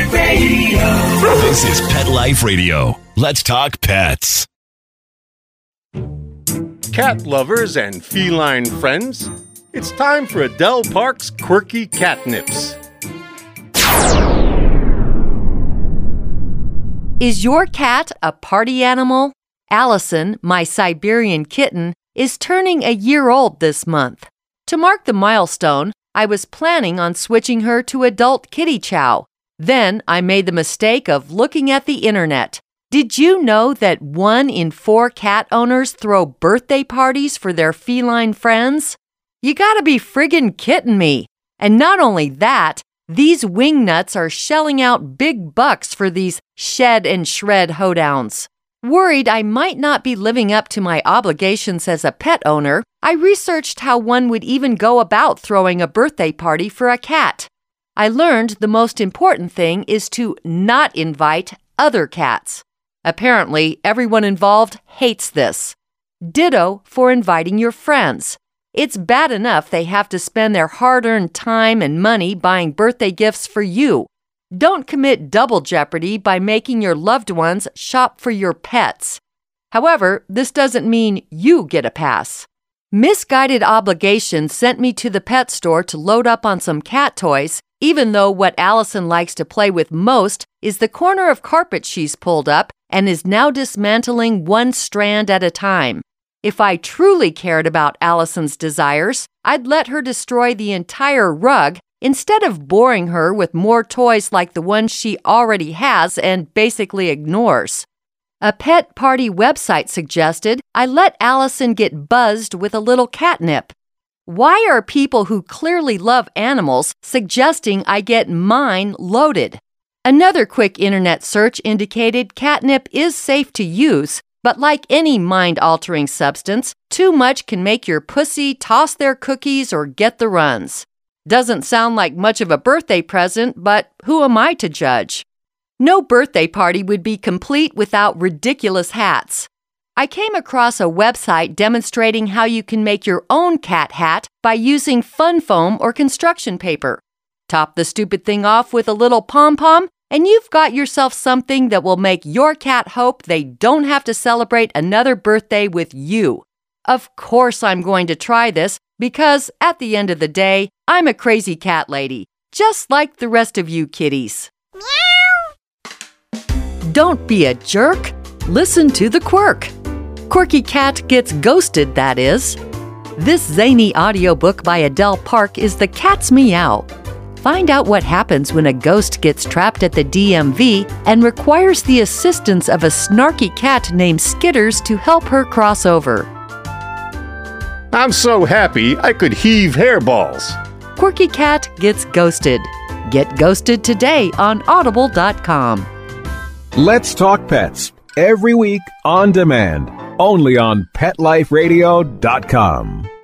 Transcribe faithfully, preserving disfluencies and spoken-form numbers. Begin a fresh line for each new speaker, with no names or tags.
Life Radio.
This is Pet Life Radio. Let's talk pets.
Cat lovers and feline friends, it's time for Adele Park's Quirky Catnips.
Is your cat a party animal? Allison, my Siberian kitten, is turning a year old this month. To mark the milestone, I was planning on switching her to adult kitty chow. Then I made the mistake of looking at the internet. Did you know that one in four cat owners throw birthday parties for their feline friends? You gotta be friggin' kidding me. And not only that, these wingnuts are shelling out big bucks for these shed and shred hoedowns. Worried I might not be living up to my obligations as a pet owner, I researched how one would even go about throwing a birthday party for a cat. I learned the most important thing is to not invite other cats. Apparently, everyone involved hates this. Ditto for inviting your friends. It's bad enough they have to spend their hard-earned time and money buying birthday gifts for you. Don't commit double jeopardy by making your loved ones shop for your pets. However, this doesn't mean you get a pass. Misguided obligation sent me to the pet store to load up on some cat toys, even though what Allison likes to play with most is the corner of carpet she's pulled up and is now dismantling one strand at a time. If I truly cared about Allison's desires, I'd let her destroy the entire rug instead of boring her with more toys like the ones she already has and basically ignores. A pet party website suggested I let Allison get buzzed with a little catnip. Why are people who clearly love animals suggesting I get mine loaded? Another quick internet search indicated catnip is safe to use, but like any mind-altering substance, too much can make your pussy toss their cookies or get the runs. Doesn't sound like much of a birthday present, but who am I to judge? No birthday party would be complete without ridiculous hats. I came across a website demonstrating how you can make your own cat hat by using fun foam or construction paper. Top the stupid thing off with a little pom-pom, and you've got yourself something that will make your cat hope they don't have to celebrate another birthday with you. Of course I'm going to try this because, at the end of the day, I'm a crazy cat lady, just like the rest of you kitties. Meow! Don't be a jerk. Listen to the quirk. Quirky Cat Gets Ghosted, that is. This zany audiobook by Adele Park is The Cat's Meow. Find out what happens when a ghost gets trapped at the D M V and requires the assistance of a snarky cat named Skitters to help her cross over.
I'm so happy I could heave hairballs.
Quirky Cat Gets Ghosted. Get ghosted today on audible dot com.
Let's Talk Pets, every week on demand, only on pet life radio dot com.